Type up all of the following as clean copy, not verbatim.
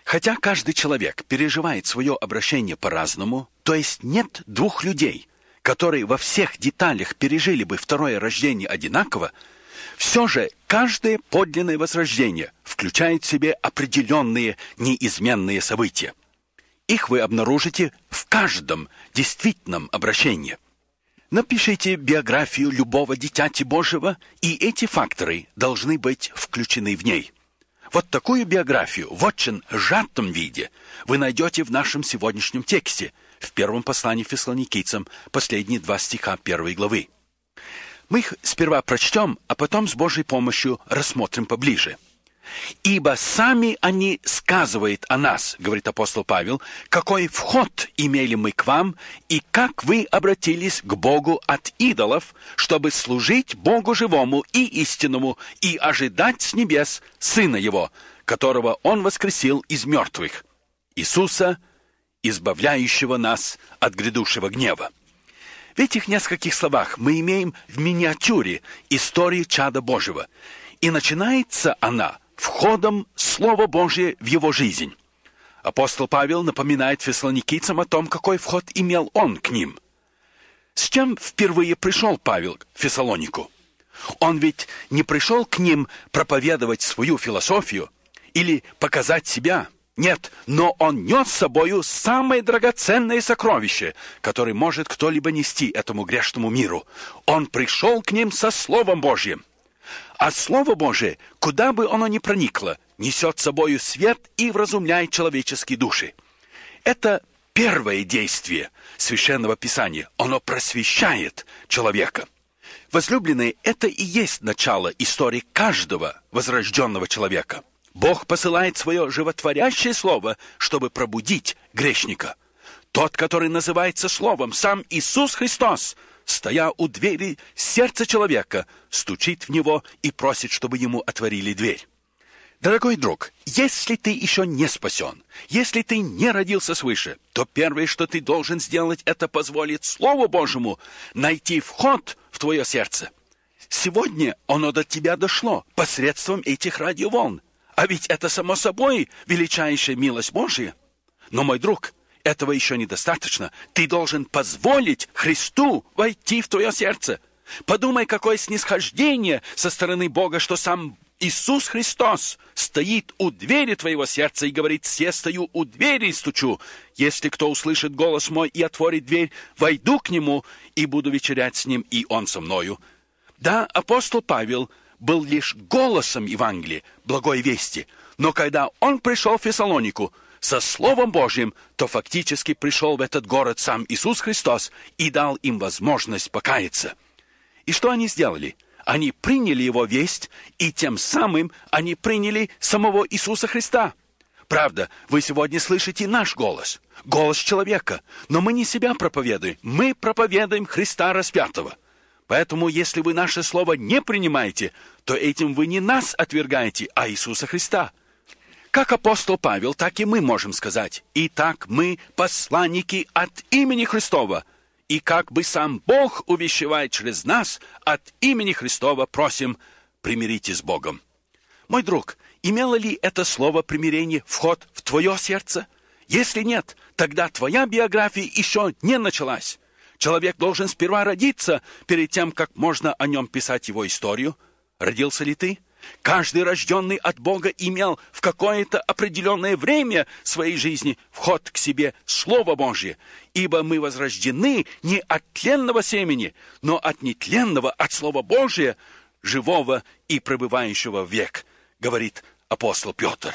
Хотя каждый человек переживает свое обращение по-разному, то есть нет двух людей, которые во всех деталях пережили бы второе рождение одинаково, все же каждое подлинное возрождение включает в себе определенные неизменные события. Их вы обнаружите в каждом действительном обращении. Напишите биографию любого дитяти Божьего, и эти факторы должны быть включены в ней. Вот такую биографию в очень сжатом виде вы найдете в нашем сегодняшнем тексте, в первом послании Фессалоникийцам, последние 2 стиха 1 главы. Мы их сперва прочтем, а потом с Божьей помощью рассмотрим поближе. «Ибо сами они сказывают о нас, — говорит апостол Павел, — какой вход имели мы к вам, и как вы обратились к Богу от идолов, чтобы служить Богу живому и истинному, и ожидать с небес Сына Его, которого Он воскресил из мертвых, Иисуса, избавляющего нас от грядущего гнева». В этих нескольких словах мы имеем в миниатюре историю чада Божьего, и начинается она входом Слова Божия в его жизнь. Апостол Павел напоминает фессалоникийцам о том, какой вход имел он к ним. С чем впервые пришел Павел к Фессалонику? Он ведь не пришел к ним проповедовать свою философию или показать себя. Нет, но он нес с собою самое драгоценное сокровище, которое может кто-либо нести этому грешному миру. Он пришел к ним со Словом Божьим. А Слово Божие, куда бы оно ни проникло, несет с собою свет и вразумляет человеческие души. Это первое действие Священного Писания. Оно просвещает человека. Возлюбленные, это и есть начало истории каждого возрожденного человека. Бог посылает свое животворящее Слово, чтобы пробудить грешника. Тот, который называется Словом, сам Иисус Христос, стоя у двери сердца человека, стучит в него и просит, чтобы ему отворили дверь. Дорогой друг, если ты еще не спасен, если ты не родился свыше, то первое, что ты должен сделать, это позволить Слову Божьему найти вход в твое сердце. Сегодня оно до тебя дошло посредством этих радиоволн. А ведь это, само собой, величайшая милость Божия. Но, мой друг, этого еще недостаточно. Ты должен позволить Христу войти в твое сердце. Подумай, какое снисхождение со стороны Бога, что сам Иисус Христос стоит у двери твоего сердца и говорит: «Се стою у двери и стучу. Если кто услышит голос мой и отворит дверь, войду к нему и буду вечерять с ним, и он со мною». Да, апостол Павел был лишь голосом Евангелия, благой вести, но когда он пришел в Фессалонику со Словом Божьим, то фактически пришел в этот город сам Иисус Христос и дал им возможность покаяться. И что они сделали? Они приняли его весть, и тем самым они приняли самого Иисуса Христа. Правда, вы сегодня слышите наш голос, голос человека, но мы не себя проповедуем, мы проповедуем Христа распятого. Поэтому, если вы наше слово не принимаете, то этим вы не нас отвергаете, а Иисуса Христа. Как апостол Павел, так и мы можем сказать: «Итак, мы посланники от имени Христова, и как бы сам Бог увещевает через нас, от имени Христова просим, примиритесь с Богом». Мой друг, имело ли это слово примирение вход в твое сердце? Если нет, тогда твоя биография еще не началась. Человек должен сперва родиться, перед тем, как можно о нем писать его историю. Родился ли ты? Каждый рожденный от Бога имел в какое-то определенное время своей жизни вход к себе Слово Божье, ибо мы возрождены не от тленного семени, но от нетленного, от Слова Божия, живого и пребывающего век, говорит апостол Петр.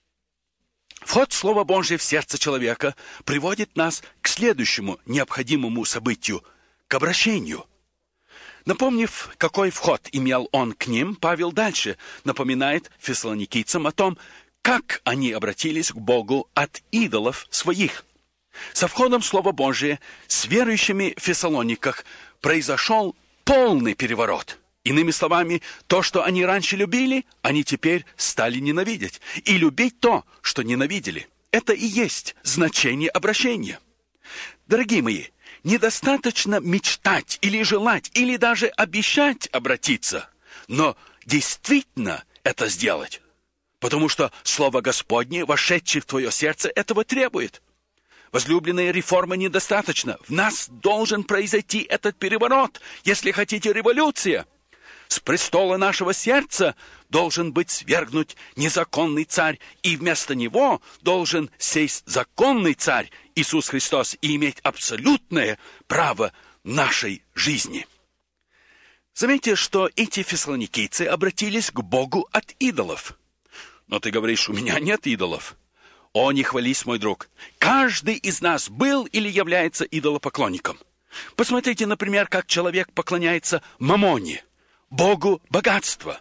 Вход Слова Божия в сердце человека приводит нас к следующему необходимому событию, к обращению. Напомнив, какой вход имел он к ним, Павел дальше напоминает фессалоникийцам о том, как они обратились к Богу от идолов своих. Со входом Слова Божия с верующими в Фессалониках произошел полный переворот. Иными словами, то, что они раньше любили, они теперь стали ненавидеть. И любить то, что ненавидели. Это и есть значение обращения. Дорогие мои, недостаточно мечтать или желать, или даже обещать обратиться, но действительно это сделать. потому что Слово Господне, вошедшее в твое сердце, этого требует. Возлюбленные, реформы недостаточно. В нас должен произойти этот переворот, если хотите, революция. С престола нашего сердца должен быть свергнут незаконный царь, и вместо него должен сесть законный царь Иисус Христос и иметь абсолютное право нашей жизни. Заметьте, что эти фессалоникийцы обратились к Богу от идолов. Но ты говоришь, у меня нет идолов. О, не хвались, мой друг. Каждый из нас был или является идолопоклонником. Посмотрите, например, как человек поклоняется мамоне, богу богатства.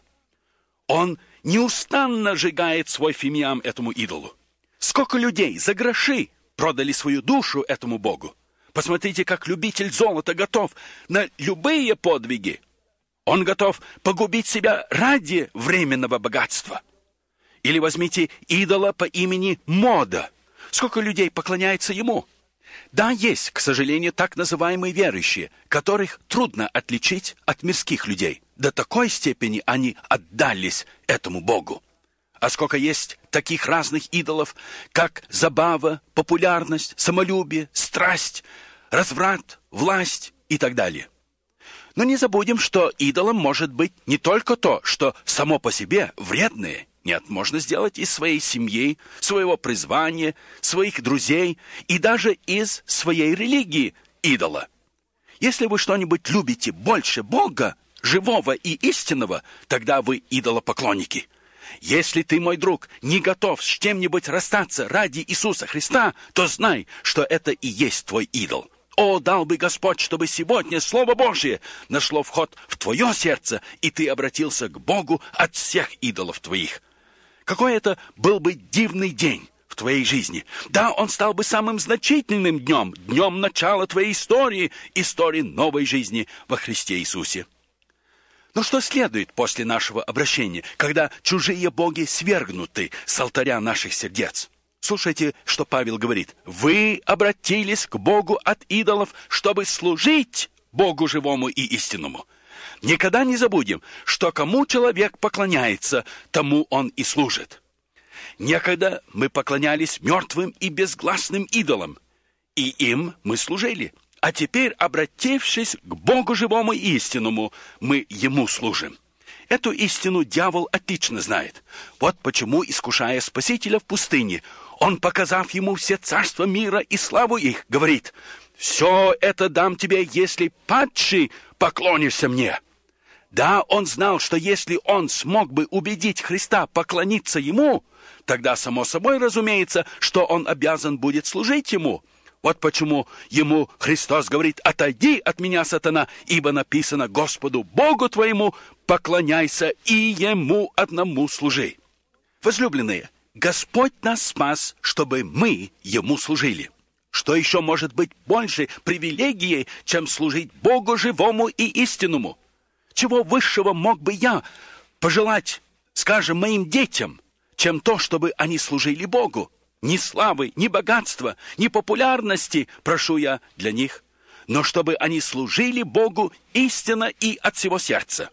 Он неустанно сжигает свой фимиам этому идолу. Сколько людей за гроши продали свою душу этому богу. Посмотрите, как любитель золота готов на любые подвиги. Он готов погубить себя ради временного богатства. Или возьмите идола по имени Мода. Сколько людей поклоняется ему? Да, есть, к сожалению, так называемые верующие, которых трудно отличить от мирских людей. До такой степени они отдались этому Богу. А сколько есть таких разных идолов, как забава, популярность, самолюбие, страсть, разврат, власть и так далее. Но не забудем, что идолом может быть не только то, что само по себе вредное. Нет, можно сделать из своей семьи, своего призвания, своих друзей и даже из своей религии идола. Если вы что-нибудь любите больше Бога, живого и истинного, тогда вы идолопоклонники. Если ты, мой друг, не готов с чем-нибудь расстаться ради Иисуса Христа, то знай, что это и есть твой идол. О, дал бы Господь, чтобы сегодня Слово Божие нашло вход в твое сердце, и ты обратился к Богу от всех идолов твоих. Какой это был бы дивный день в твоей жизни. Да, он стал бы самым значительным днем, днем начала твоей истории, истории новой жизни во Христе Иисусе. Но что следует после нашего обращения, когда чужие боги свергнуты с алтаря наших сердец? Слушайте, что Павел говорит. Вы обратились к Богу от идолов, чтобы служить Богу живому и истинному. Никогда не забудем, что кому человек поклоняется, тому он и служит. Некогда мы поклонялись мертвым и безгласным идолам, и им мы служили. А теперь, обратившись к Богу живому и истинному, мы Ему служим. Эту истину дьявол отлично знает. Вот почему, искушая Спасителя в пустыне, он, показав ему все царства мира и славу их, говорит: «Все это дам тебе, если падший поклонишься мне». Да, он знал, что если он смог бы убедить Христа поклониться ему, тогда, само собой разумеется, что он обязан будет служить ему. Вот почему ему Христос говорит: «Отойди от меня, сатана, ибо написано: Господу Богу твоему поклоняйся и Ему одному служи». Возлюбленные, Господь нас спас, чтобы мы Ему служили. Что еще может быть больше привилегией, чем служить Богу живому и истинному? Чего высшего мог бы я пожелать, скажем, моим детям, чем то, чтобы они служили Богу? Ни славы, ни богатства, ни популярности прошу я для них, но чтобы они служили Богу истинно и от всего сердца.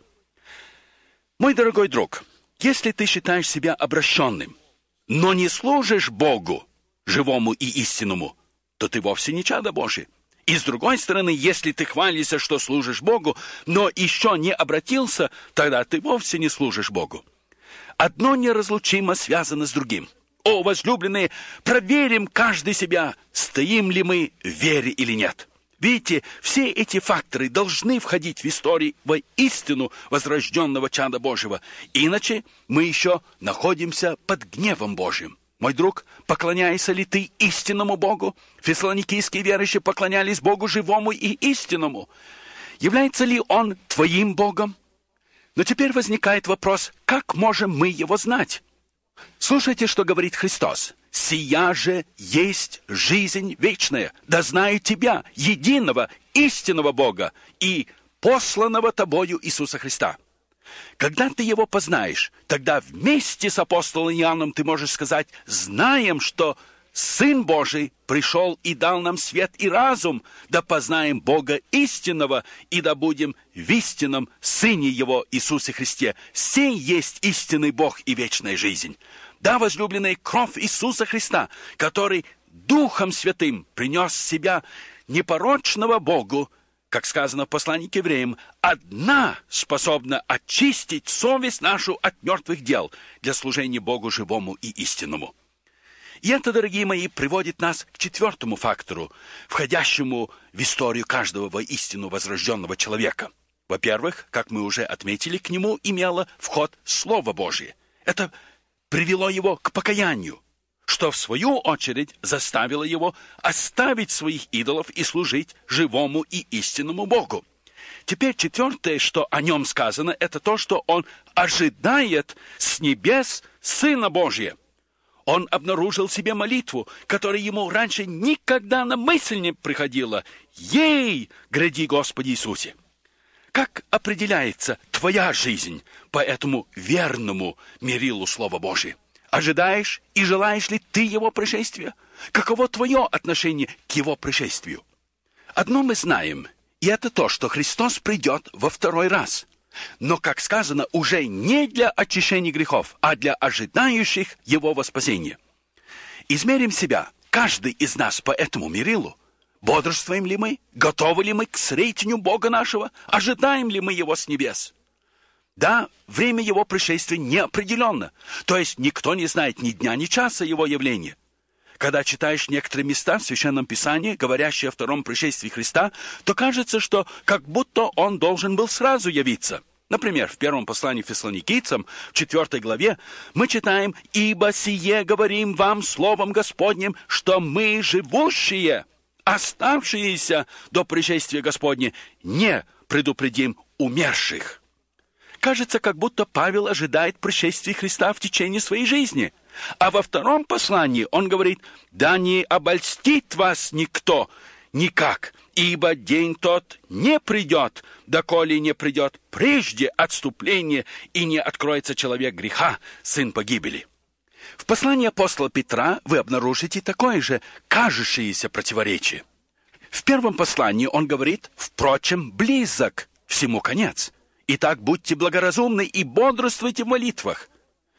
Мой дорогой друг, если ты считаешь себя обращенным, но не служишь Богу, живому и истинному, то ты вовсе не чадо Божие. И с другой стороны, если ты хвалишься, что служишь Богу, но еще не обратился, тогда ты вовсе не служишь Богу. Одно неразлучимо связано с другим. О, возлюбленные, проверим каждый себя, стоим ли мы в вере или нет. Видите, все эти факторы должны входить в историю во истину возрожденного чада Божьего. Иначе мы еще находимся под гневом Божьим. Мой друг, поклоняешься ли ты истинному Богу? Фессалоникийские верующие поклонялись Богу живому и истинному. Является ли Он твоим Богом? Но теперь возникает вопрос, как можем мы Его знать? Слушайте, что говорит Христос. «Сия же есть жизнь вечная, да знаю тебя, единого, истинного Бога и посланного тобою Иисуса Христа». Когда ты Его познаешь, тогда вместе с апостолом Иоанном ты можешь сказать: «Знаем, что Сын Божий пришел и дал нам свет и разум, да познаем Бога истинного, и да будем в истинном Сыне Его, Иисусе Христе. Сей есть истинный Бог и вечная жизнь. Да, возлюбленные, кровь Иисуса Христа, который Духом Святым принес себя непорочного Богу, как сказано в послании к евреям, одна способна очистить совесть нашу от мертвых дел для служения Богу живому и истинному. И это, дорогие мои, приводит нас к четвертому фактору, входящему в историю каждого воистину возрожденного человека. Во-первых, как мы уже отметили, к нему имело вход Слово Божие. Это привело его к покаянию, что в свою очередь заставило его оставить своих идолов и служить живому и истинному Богу. Теперь четвертое, что о нем сказано, это то, что он ожидает с небес Сына Божия. Он обнаружил себе молитву, которая ему раньше никогда на мысль не приходила. «Ей, гряди, Господи Иисусе!» Как определяется твоя жизнь по этому верному мерилу Слова Божия? Ожидаешь и желаешь ли ты Его пришествия? Каково твое отношение к Его пришествию? Одно мы знаем, и это то, что Христос придет во второй раз. Но, как сказано, уже не для очищения грехов, а для ожидающих Его во спасение. Измерим себя, каждый из нас по этому мерилу. Бодрствуем ли мы? Готовы ли мы к встретению Бога нашего? Ожидаем ли мы Его с небес? Да, время Его пришествия неопределенно. То есть никто не знает ни дня, ни часа Его явления. Когда читаешь некоторые места в Священном Писании, говорящие о втором пришествии Христа, то кажется, что как будто Он должен был сразу явиться. Например, в первом послании Фессалоникийцам, в 4 главе, мы читаем: «Ибо сие говорим вам словом Господним, что мы, живущие, оставшиеся до пришествия Господня, не предупредим умерших». Кажется, как будто Павел ожидает пришествия Христа в течение своей жизни. А во втором послании он говорит: «Да не обольстит вас никто никак, ибо день тот не придет, доколе не придет прежде отступление, и не откроется человек греха, сын погибели». В послании апостола Петра вы обнаружите такое же кажущееся противоречие. В первом послании он говорит: «Впрочем, близок всему конец. Итак, будьте благоразумны и бодрствуйте в молитвах».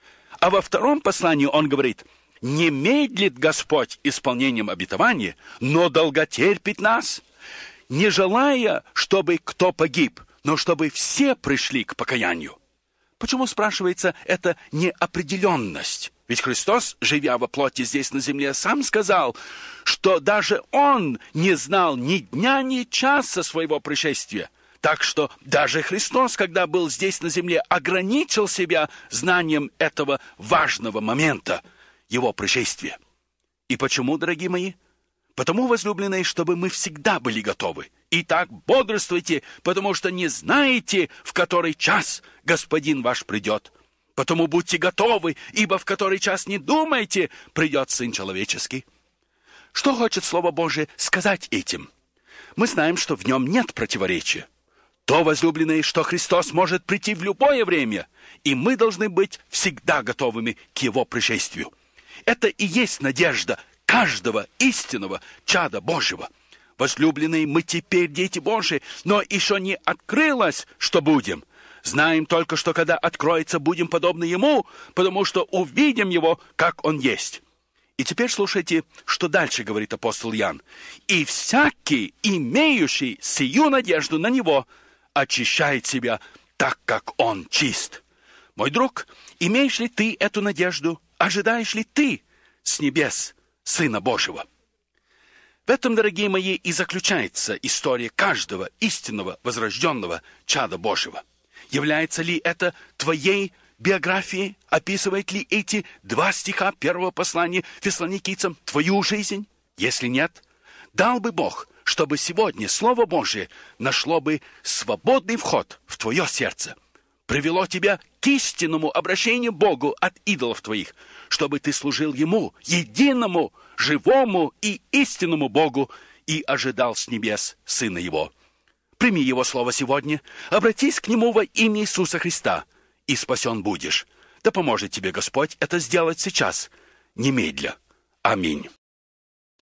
А во втором послании он говорит: «Не медлит Господь исполнением обетования, но долготерпит нас, не желая, чтобы кто погиб, но чтобы все пришли к покаянию». Почему, спрашивается, эта неопределенность? Ведь Христос, живя во плоти здесь на земле, сам сказал, что даже Он не знал ни дня, ни часа своего пришествия. Так что даже Христос, когда был здесь на земле, ограничил себя знанием этого важного момента, Его пришествия. И почему, дорогие мои? Потому, возлюбленные, чтобы мы всегда были готовы. Итак, бодрствуйте, потому что не знаете, в который час Господин ваш придет. Потому будьте готовы, ибо в который час не думайте, придет Сын Человеческий. Что хочет Слово Божие сказать этим? Мы знаем, что в нем нет противоречия. То, возлюбленные, что Христос может прийти в любое время, и мы должны быть всегда готовыми к Его пришествию. Это и есть надежда каждого истинного чада Божьего. Возлюбленные, мы теперь дети Божьи, но еще не открылось, что будем. Знаем только, что когда откроется, будем подобны Ему, потому что увидим Его, как Он есть. И теперь слушайте, что дальше говорит апостол Иоанн. «И всякий, имеющий сию надежду на Него, очищает себя так, как Он чист». Мой друг, имеешь ли ты эту надежду? Ожидаешь ли ты с небес Сына Божьего? В этом, дорогие мои, и заключается история каждого истинного возрожденного чада Божьего. Является ли это твоей биографией? Описывает ли эти 2 стиха первого послания Фессалоникийцам твою жизнь? Если нет, дал бы Бог, чтобы сегодня Слово Божие нашло бы свободный вход в твое сердце, привело тебя к истинному обращению Богу от идолов твоих, чтобы ты служил Ему, единому, живому и истинному Богу, и ожидал с небес Сына Его. Прими Его Слово сегодня, обратись к Нему во имя Иисуса Христа, и спасен будешь. Да поможет тебе Господь это сделать сейчас, немедля. Аминь.